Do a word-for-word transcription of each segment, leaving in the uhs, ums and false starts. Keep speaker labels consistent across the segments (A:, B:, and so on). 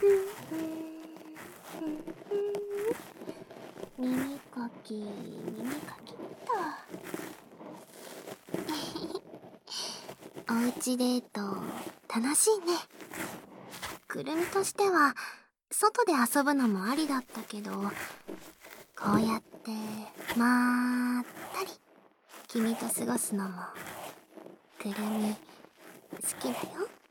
A: 耳かき耳かきっと。おうちデート楽しいね。くるみとしては外で遊ぶのもありだったけど、こうやってまったり君と過ごすのもくるみ好きだよ。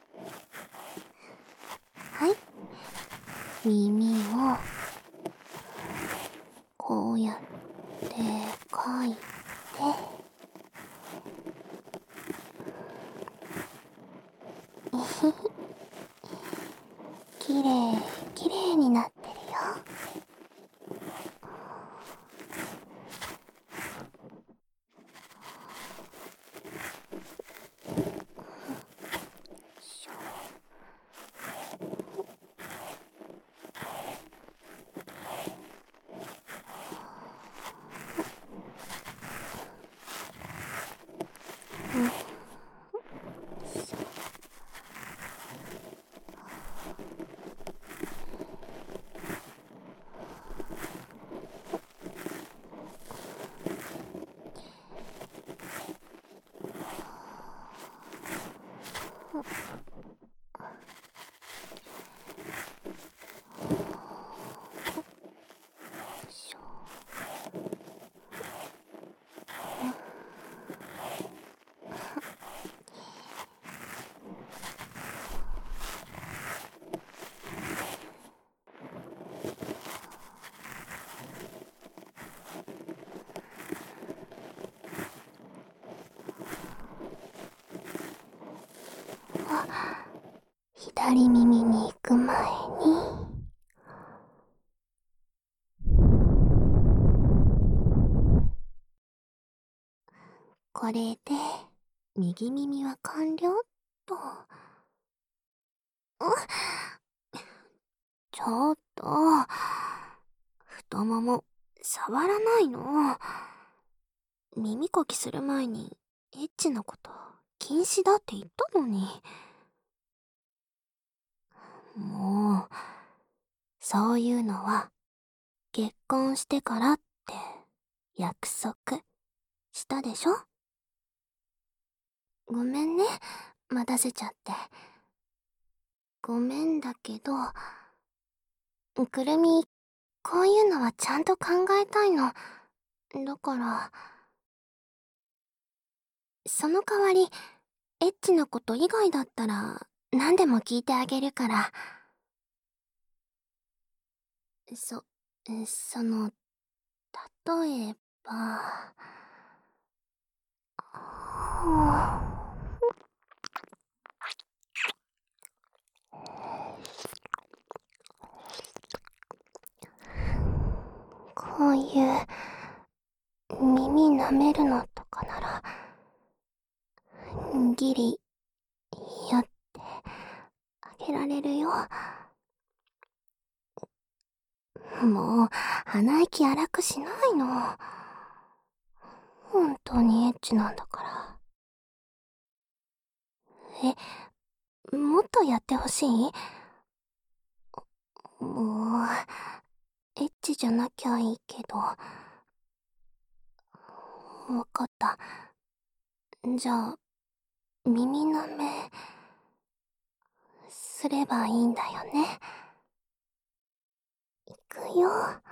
A: はい、耳をこうやってかいて、きれいきれいになってるよ。左耳に行く前にこれで右耳は完了っと。ちょっと太もも触らないの。耳かきする前にエッチなこと禁止だって言ったのに。もうそういうのは結婚してからって約束したでしょ。ごめんね、待たせちゃって。ごめんだけど、くるみ、こういうのはちゃんと考えたいの。だから、その代わり、エッチなこと以外だったら何でも聞いてあげるから。そ、その、例えば、こういう耳舐めるのとかならギリやってあげられるよ。もう鼻息荒くしないの。本当にエッチなんだから。え、もっとやってほしい？もうエッチじゃなきゃいいけど。わかった。じゃあ耳舐めすればいいんだよね。いくよ。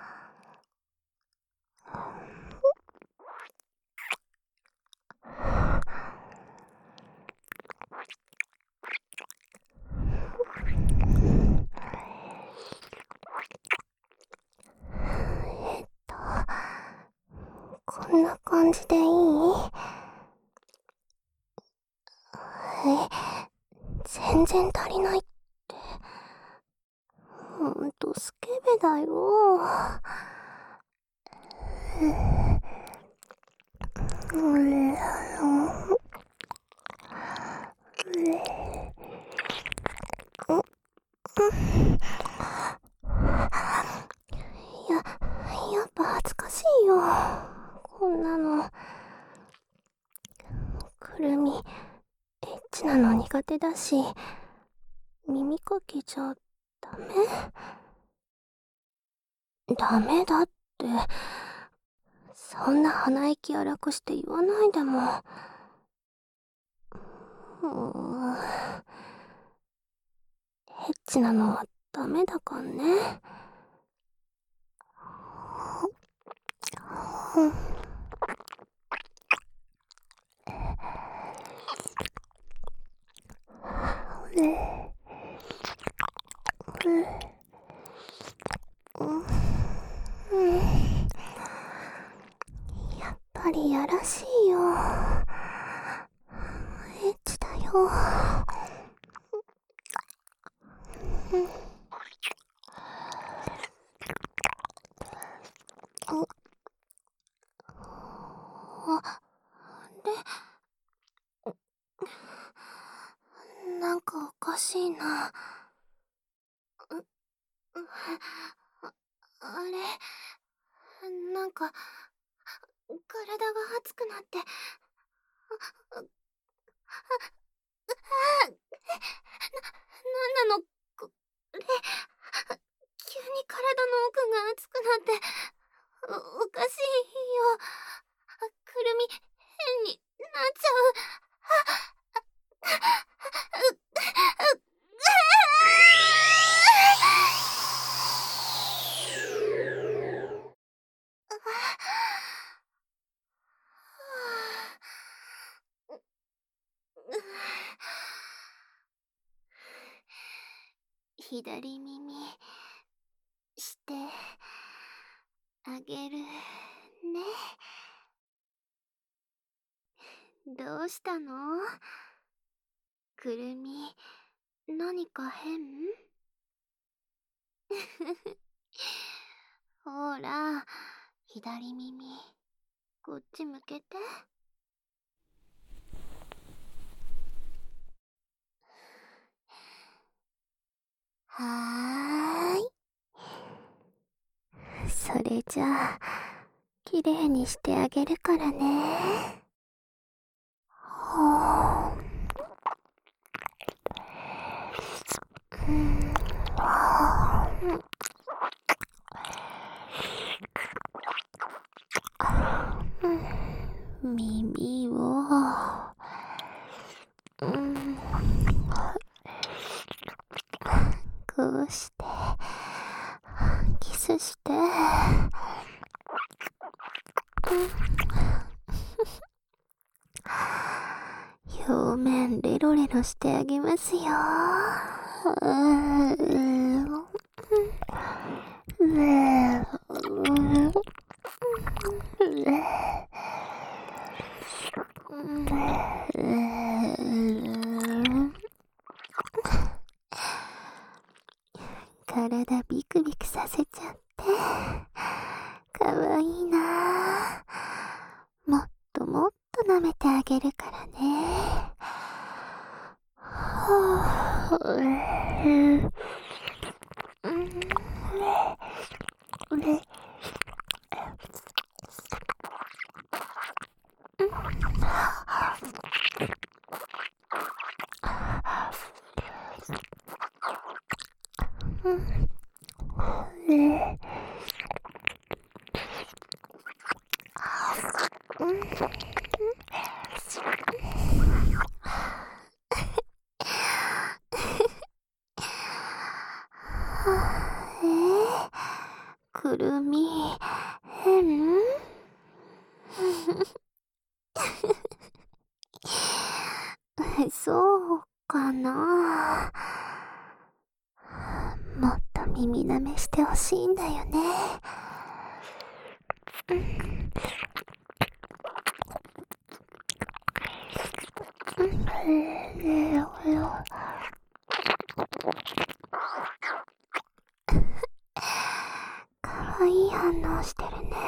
A: えっとこんな感じでいい？え、全然足りないって。ほんとスケベだよ。うれあのや、やっぱ恥ずかしいよ。こんなの。くるみ、エッチなの苦手だし、耳かきじゃダメダメだって、そんな鼻息荒くして言わないでも。うーん、エッチなのはダメだかんね。うん。やっぱりやらしいよ。エッチだよ。あれ、なんかおかしいな。あれ、なんか体が熱くなって、あ、なんなのこれ、急に体の奥が熱くなって、お、おかしいよ。くるみ、変になっちゃう。左耳してあげるね。どうしたの？くるみ、何か変？ほら、左耳、こっち向けて。はーい。それじゃあ、きれいにしてあげるからね。ほー。うん。うん、耳を、うん、こうしてキスして、表面レロレロしてあげますよ。体ビクビクさせちゃってかわいいな。もっともっと舐めてあげるからね。えー、くるみ、変？そうかな。もっと耳舐めしてほしいんだよね。かわいい反応してるね。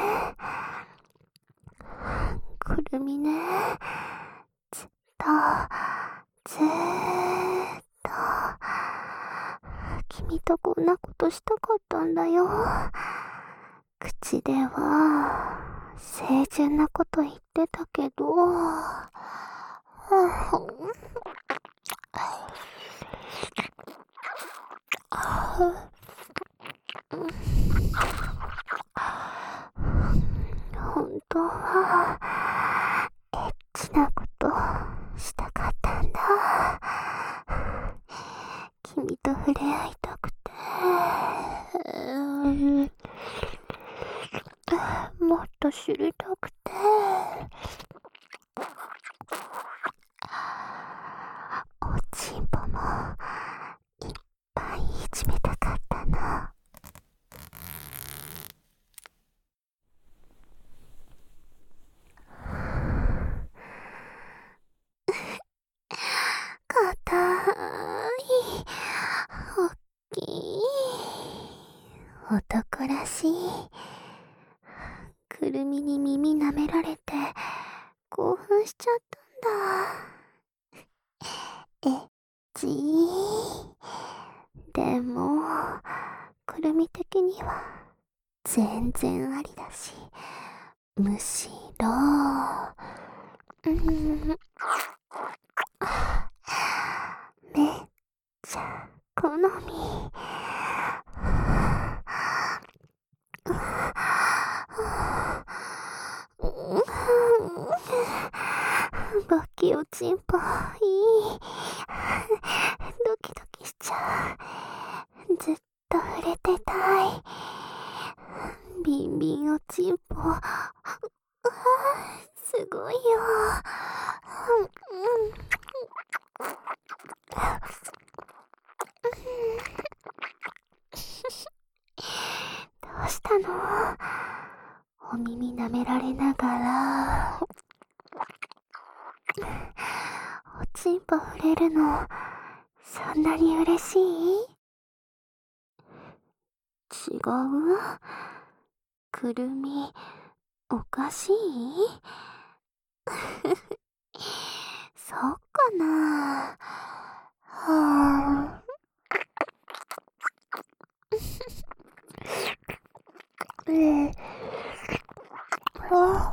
A: くるみね、ずっとずーっと君とこんなことしたかったんだよ。口では清純なこと言ってたけど、 本当はエッチなことしたかったんだ。君と触れ合いたくて、もっと知りたくて、おちんぽもいっぱいいじめたかったな。かたい、おっきい、男らしい。くるみに耳舐められて興奮しちゃったんだ。えっちー。でも、くるみ的には全然ありだし、むしろ、うーん、めっちゃ好み。バキおちんぽ、いい。ドキドキしちゃう。ずっと触れてたい。ビンビンおちんぽ。うわ、すごいよ。どうしたの？お耳舐められながら、おちんぽ触れるの、そんなに嬉しい？違う？くるみ、おかしい？そうかな。はぁ。えー、あ、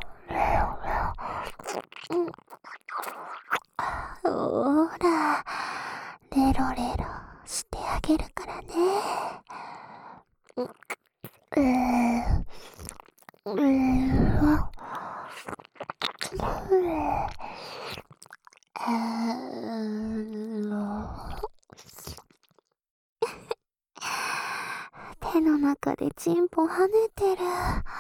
A: うん。ほーら、レロレロしてあげるからね。う、えー、えー、あ、えー、手の中でチンポ跳ねてる。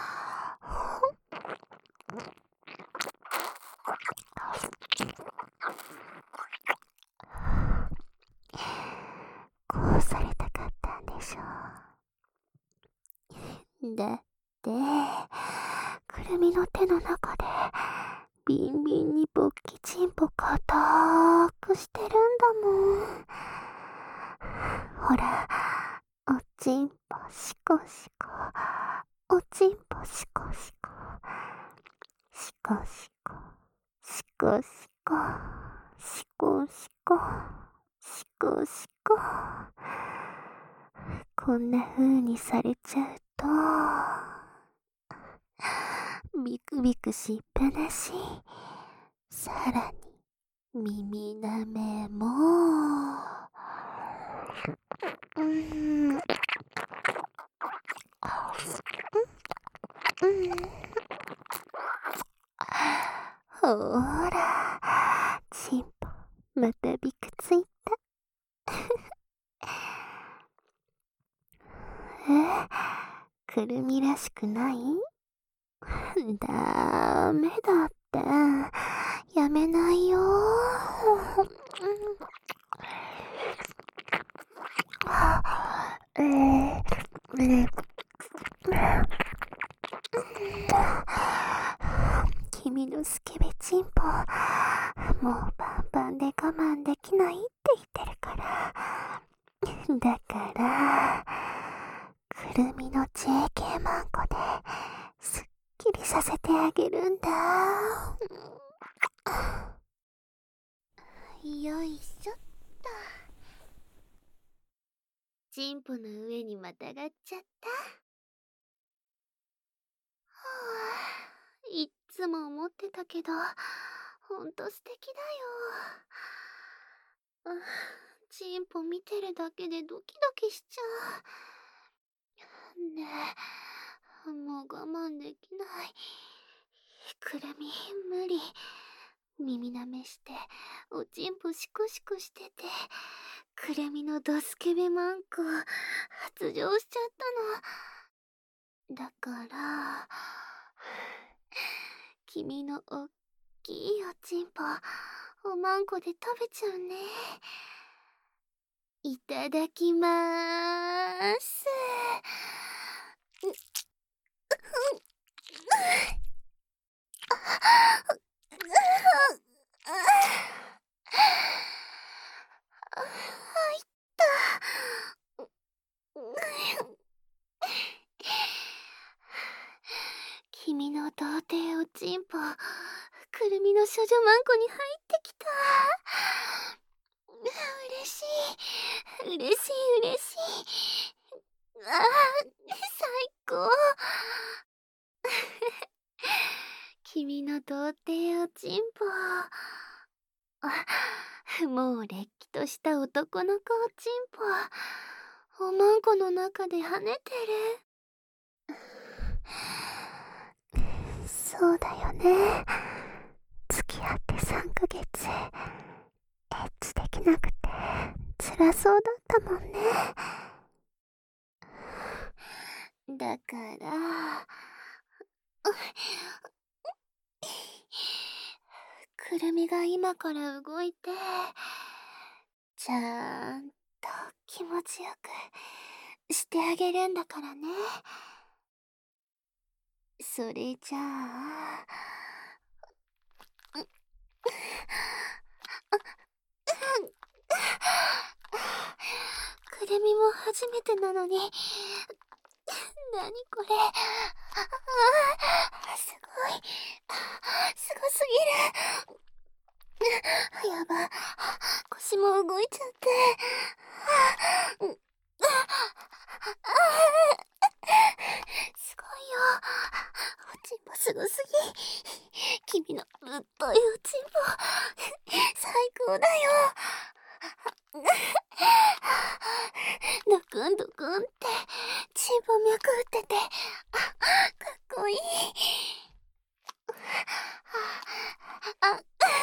A: こうされたかったんでしょう。だって、くるみの手の中で、ビンビンに勃起チンポ固くしてるんだもん。ほら、おちんぽシコシコ、おちんぽシコシコ、シコシコ、シコシコ、シコシコ、シコシコ。こんな風にされちゃうと、ビクビクしっぱなし。さらに、耳なめも、うーん、うん、ほーら、チンポ、またビクついた。え、くるみらしくない？ダメだって。やめないよ。えー、えー、君のスケベチンポ、もうパンパンで我慢できないって言ってるから。だから、くるみの ジェーケー マンコですっきりさせてあげるんだ。よいしょっと。チンポの上にまたがっちゃった。はあ、いっつも思ってたけど、ほんと素敵だよ。 チンポ見てるだけでドキドキしちゃう。ねえ、もう我慢できない。くるみ、無理。耳舐めして、おちんぽシクシクしてて、くるみのドスケベマンコ、発情しちゃったの。だから、君のおっきいおちんぽ、おまんこで食べちゃうね。いただきまーす。入った。君の童貞おちんぽ、くるみの処女マンコに入ってきた。嬉しい、嬉しい、嬉しい。ああ、最高。君の童貞おちんぽ。もうれっきとした男の子おちんぽ。おまんこの中で跳ねてる。そうだよね。付き合ってさんかげつ、エッチできなくて辛そうだったもんね。だからくるみが今から動いて、ちゃんと気持ちよくしてあげるんだからね。それじゃあ、くるみも初めてなのに、なにこれ。ああ、すごい。すごすぎる。やば。腰も動いちゃって。すごいよ。おちんぽすごすぎ。君のぶっといおちんぽ、最高だよ。ドクンドクンってチンポ脈打ってて、かっこいい。あ、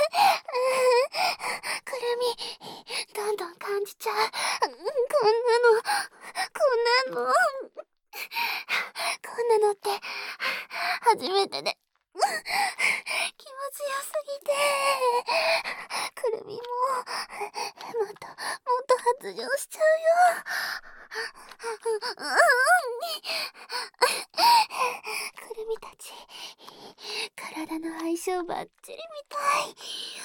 A: くるみ、どんどん感じちゃう。こんなの、こんなの、こんなのって初めてで気持ちよすぎて、くるみももっともっと発情しちゃうよ。くるみたち、体の相性バッチリみたい。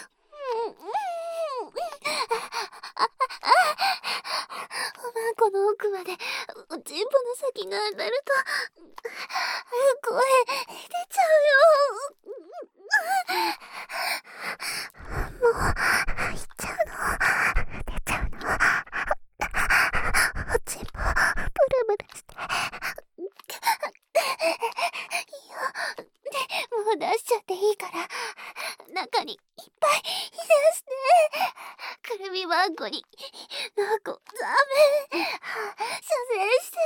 A: おまんこの奥までおちんぽの先が当たると声出ちゃうよ。もう入っちゃうの、出ちゃうの。おちんぽブルブルして、いいよ。もう出しちゃっていいから、中にいっぱい入れして。くるみわんこになこザメ射精して。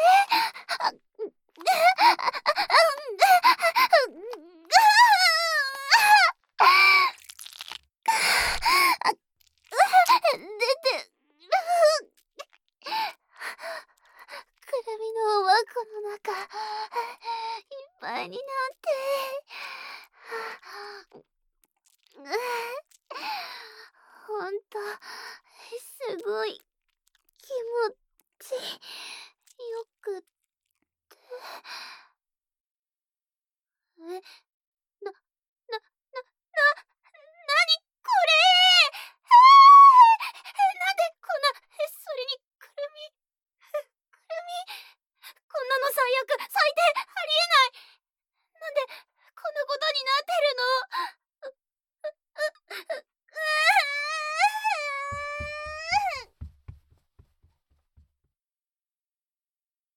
A: 出てくるみのおわんこの中いっぱいになってほんとすごい気持ちよくって。え